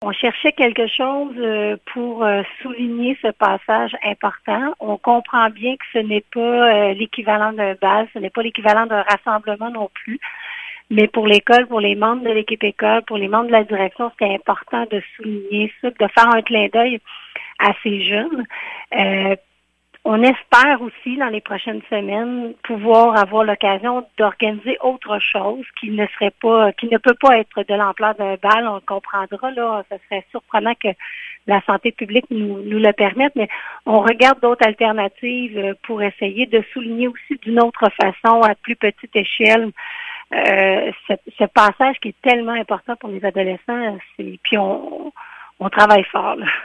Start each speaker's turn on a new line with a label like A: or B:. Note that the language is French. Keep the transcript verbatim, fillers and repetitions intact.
A: On cherchait quelque chose euh, pour euh, souligner ce passage important. On comprend bien que ce n'est pas euh, l'équivalent d'un bal, ce n'est pas l'équivalent d'un rassemblement non plus. Mais pour l'école, pour les membres de l'équipe école, pour les membres de la direction, c'était important de souligner ça, de faire un clin d'œil à ces jeunes. Euh, On espère aussi, dans les prochaines semaines, pouvoir avoir l'occasion d'organiser autre chose qui ne serait pas, qui ne peut pas être de l'ampleur d'un bal. On le comprendra, là. Ce serait surprenant que la santé publique nous, nous le permette, mais on regarde d'autres alternatives pour essayer de souligner aussi d'une autre façon, à plus petite échelle, euh, ce, ce passage qui est tellement important pour les adolescents. C'est, puis on, on travaille fort, là.